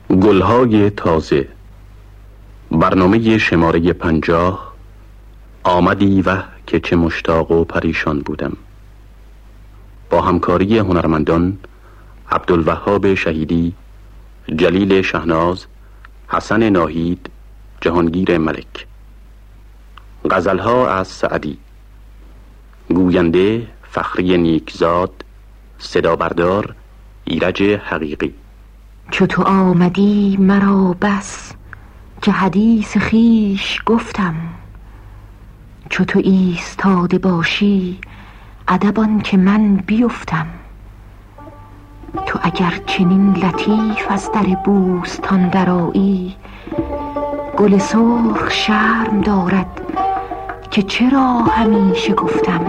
گلهای تازه، برنامه شماره 50. آمدی و که چه مشتاق و پریشان بودم، با همکاری هنرمندان عبدالوهاب شهیدی، جلیل شهناز، حسن ناهید، جهانگیر ملک. غزلها از سعدی. گوینده فخری نیکزاد. صدا بردار ایرج حقیقی. چو تو آمدی مرا بس که حدیث خویش گفتم، چو تو ایستاده باشی ادب آن که من بیفتم. تو اگر چنین لطیف از در بوستان درآیی، گل سرخ شرم دارد که چرا همیشه گفتم.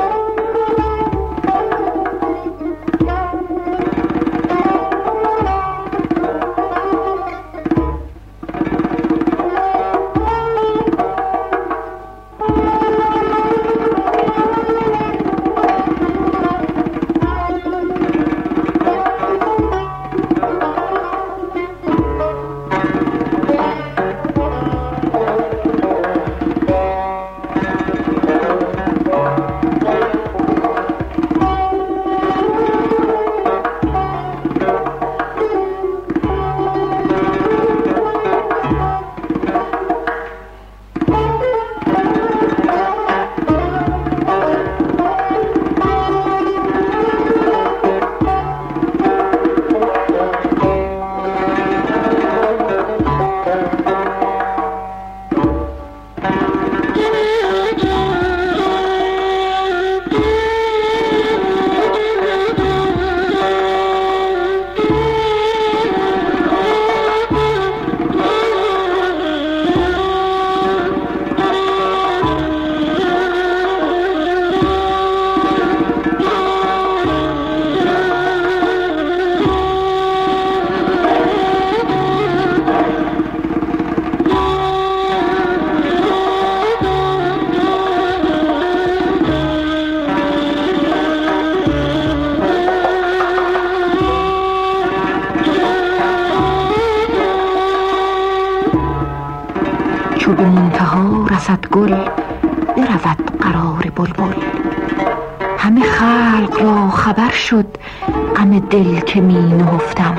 چو به منتها رسد گل برود قرار بلبل. همه خلق را خبر شد غم دل که می نهفتم.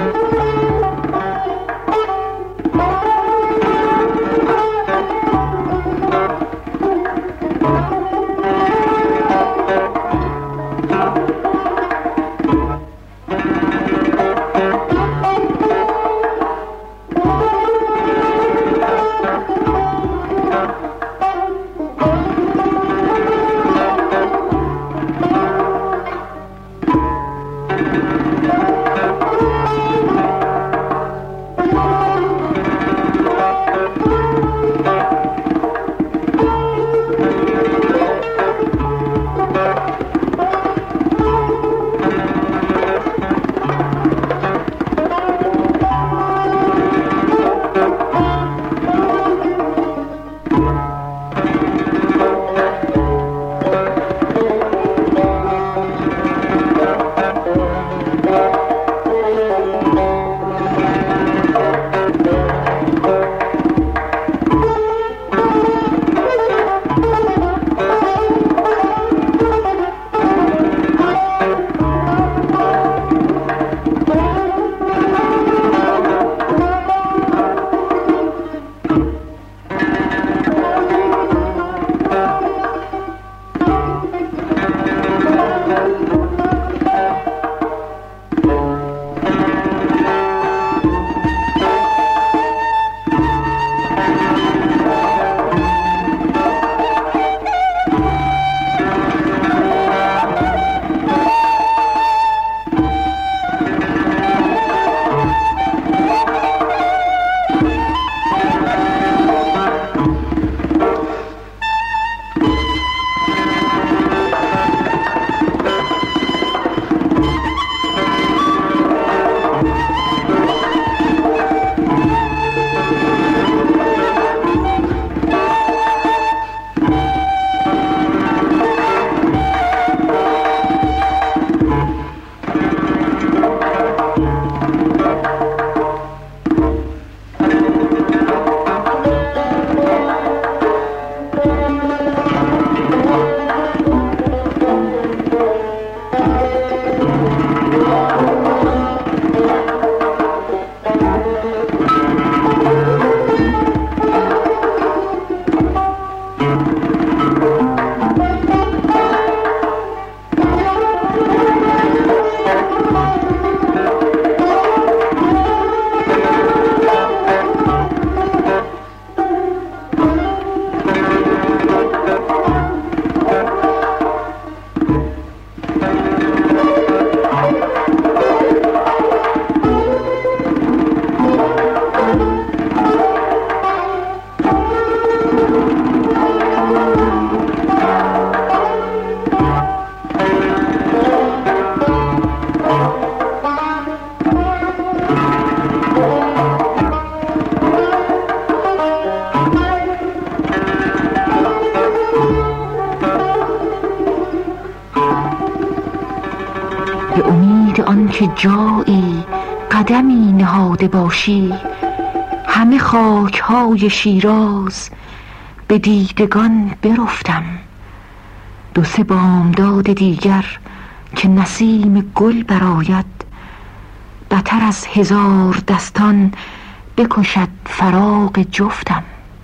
که جایی قدمی نهاده باشی، همه خاک‌های شیراز به دیدگان برفتم. 2-3 بامداد دیگر که نسیم گل برآید، بتر از 1000 دستان بکشد فراق جفتم.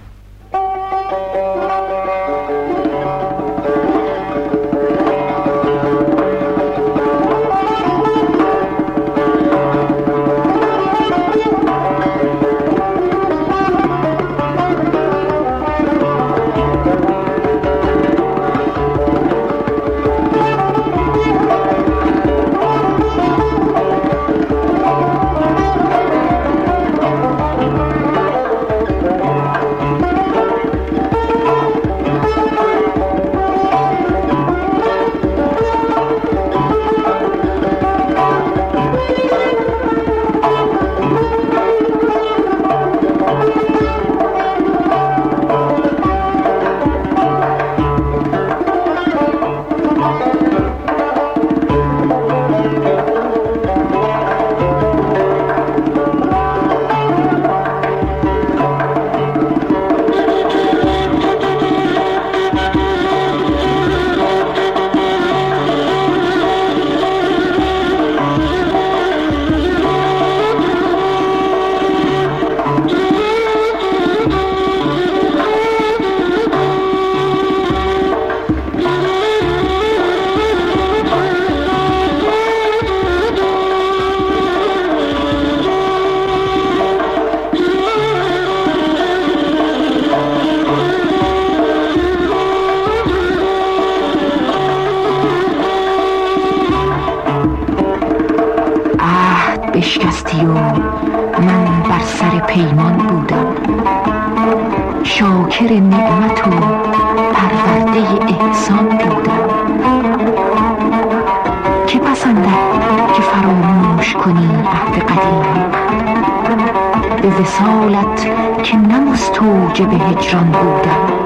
بشکستی و من بر سر پیمان بودم، شاکر نعمت و پرورده احسان بودم. که پسندد که فراموش کنی عهد قدیم، به وصالت که نه مستوجب هجران بودم.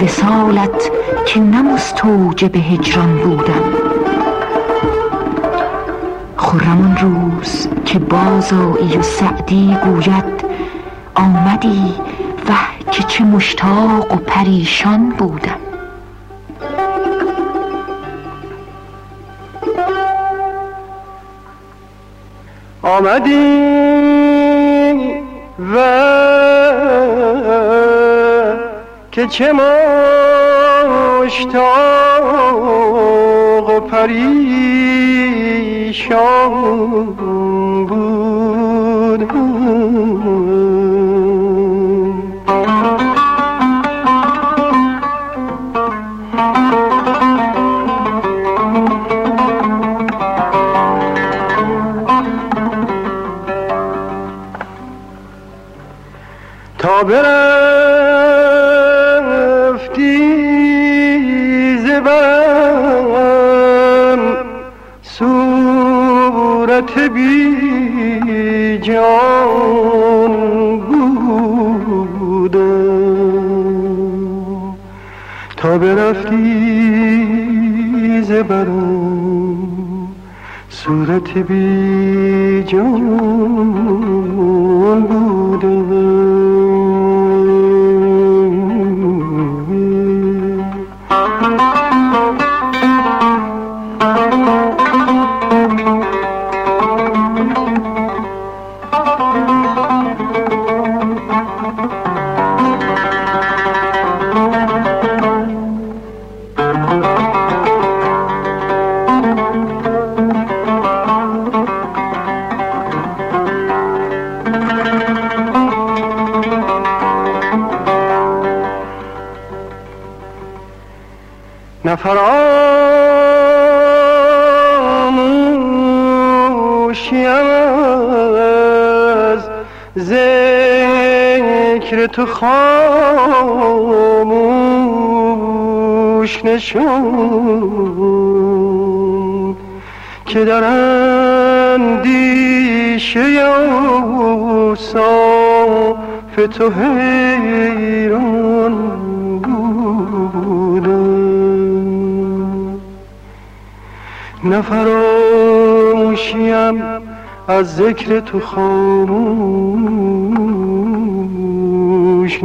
وصالت که نه مستوجب هجران بودم. خرم آن روز که بازآیی و سعدی گوید آمدی، وه که چه مشتاق و پریشان بودم. آمدی و که چه مشتاق و پریشان بودم. تا برفتی ز برم صورت بی جان بودم. تا برفتی ز برم صورت بی جان بودم. نفراموشیم از ذکر تو خاموش نشون که در اندیشه اوصاف تو حیران بودم. نفراموشیم از ذکر تو خاموش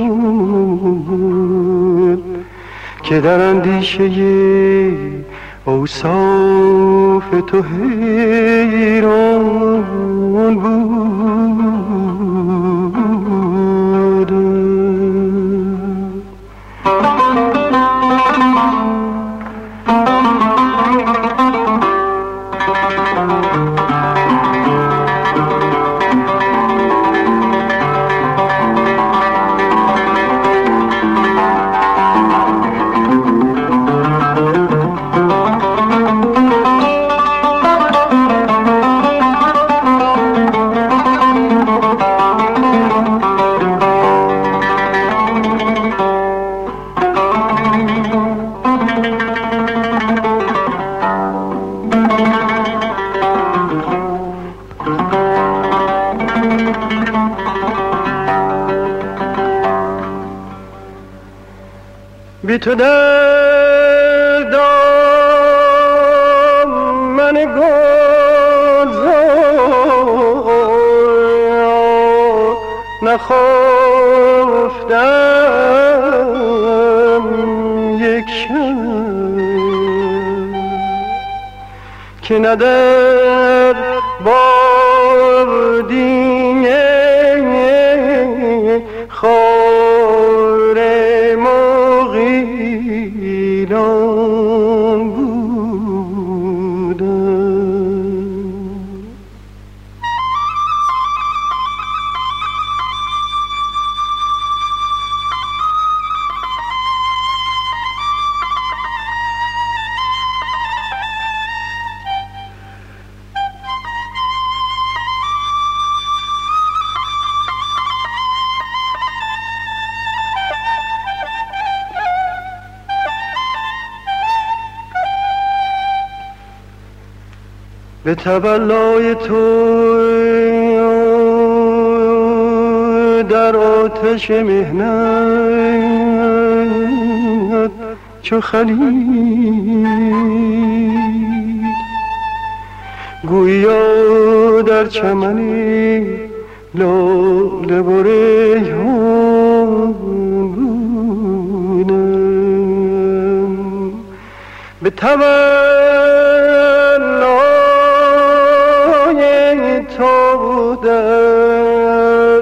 نشد که در اندیشه اوصاف تو حیران بودم. بی تو در دامن گلزار نخفتم یک شب که نه در بادیه خار مغیلان بودم. به تولای تو در آتش مهنت چو خلیل، گویا در چمنی لاله و ریحان بودم، به تولای تو در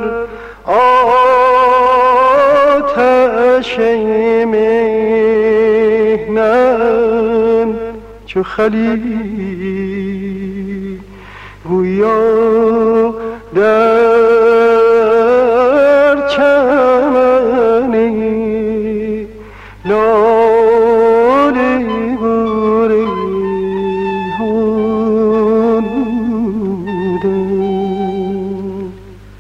آتش مهنم چو خلیل، گویا در چمنی لاله و ریحان بودم.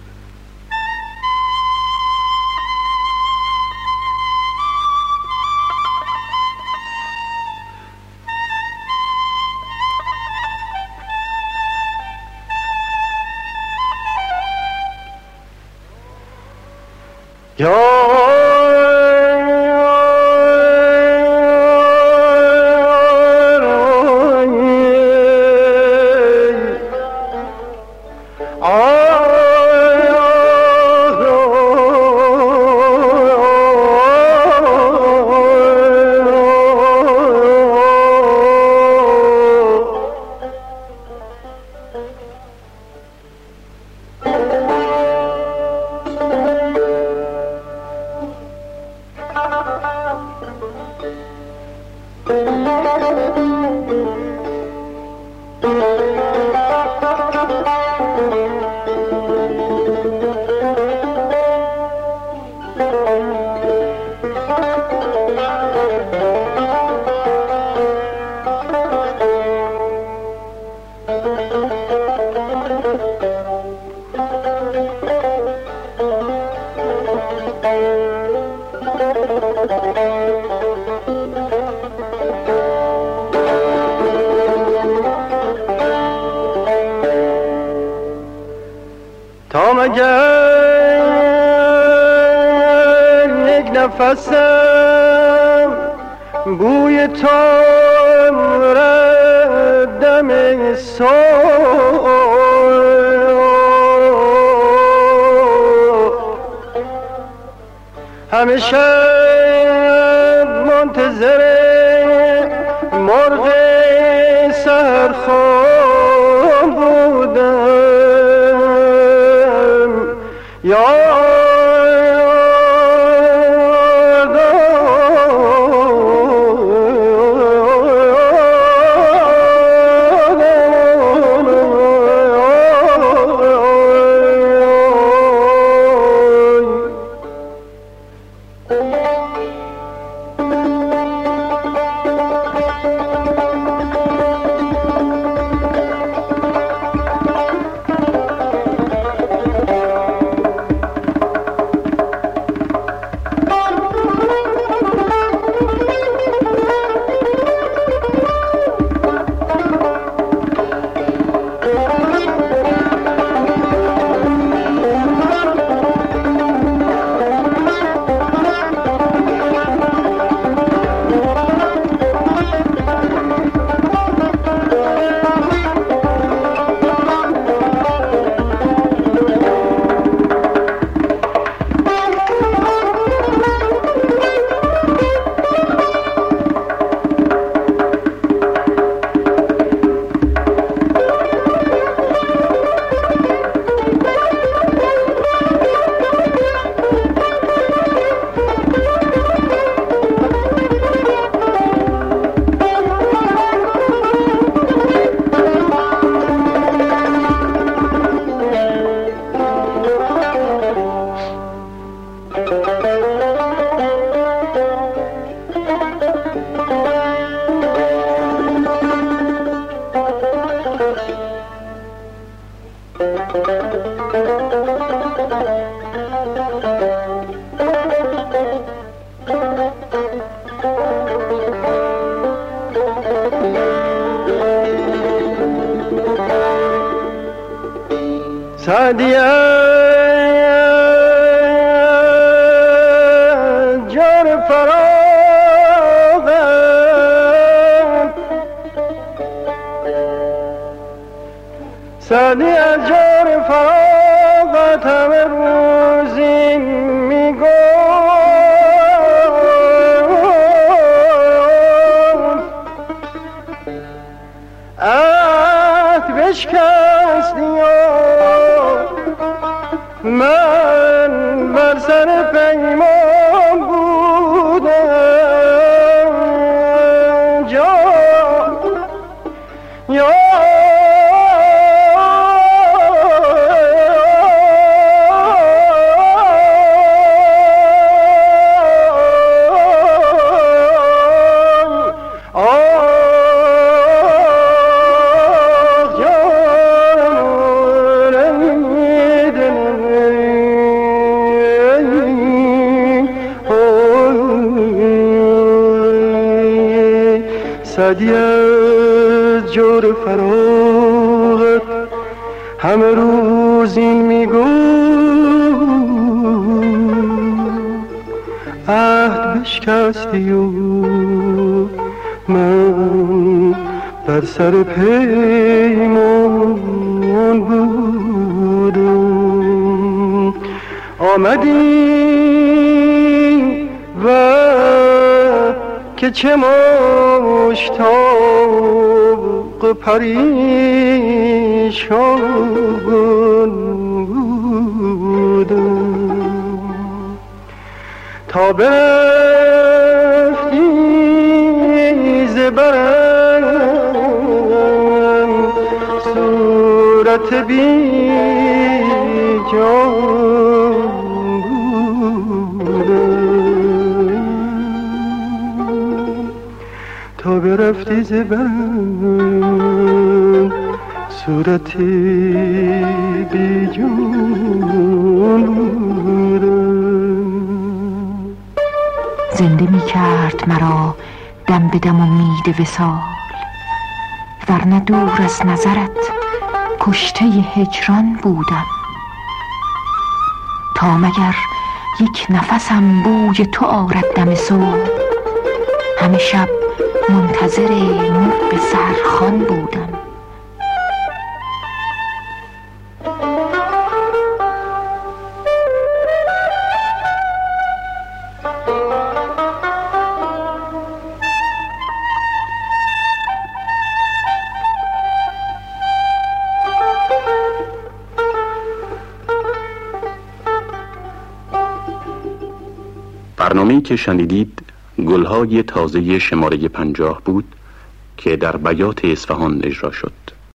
تا مگر یک نفسم بوی تو دم صبح، همیشه منتظر مرغ سحرخوان بودم. یا سعدیه جان فراغ سعدی از جور فراغت همه روزی میگفت عهد بشکستی من بر سر پیمان بودم یا سعدی از جور فراغت همه روز این میگو عهد بشکستی و من بر سر پیمان بودم آمدی و که چه مشتاق پریشان بودم تا برفتی ز برم صورت بی جان تا برفتی زبرم صورت بی جان زنده می کرد مرا دم به دم امید وصال ورنه دور از نظرت کشته هجران بودم تا مگر یک نفسم بوی تو آرد دم صبح همه شب منتظر مرغ سحرخوان بودم برنامه‌ای که شنیدید گلهای تازه شماره 50 بود که در بیات اصفهان اجرا شد.